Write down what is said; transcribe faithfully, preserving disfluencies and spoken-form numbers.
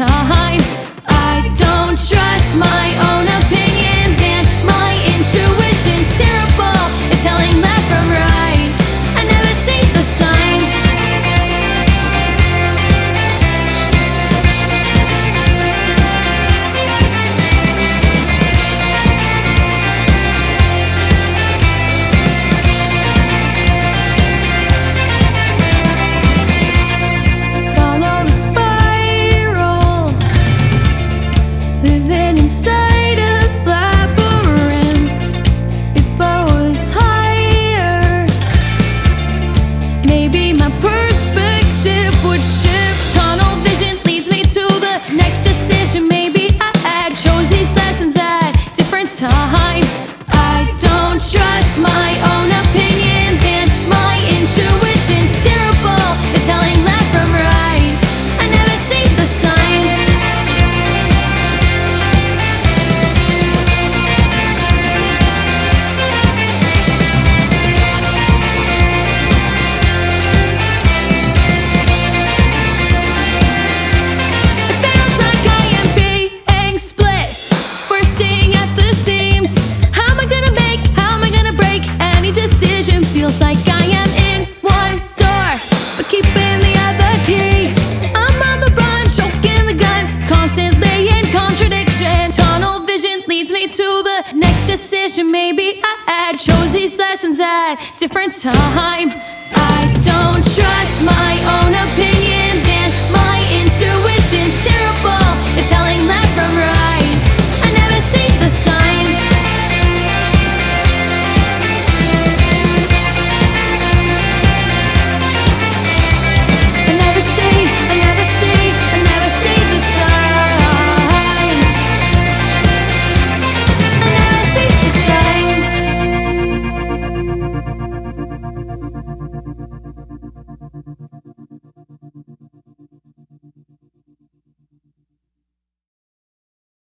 time. I don't trust my own opinions, and my intuition's terrible. It's telling left from right. I never see the signs. Follow the spiral, living inside a labyrinth. If I was higher, maybe my perspective would shift. Tunnel vision leads me to the next decision. Maybe I chose these lessons at different time. I don't trust my own opinions, and my intuition's terrible. It's telling left from right. I never see the signs. It feels like I am being split, bursting at the seams. How am I gonna make, how am I gonna break any decision? Feels like I am in one door, but keeping the other key. I'm on the run, choking the gun, constantly in contradiction. Tunnel vision leads me to the next decision. Maybe I chose these lessons at different time. I don't trust my own opinions,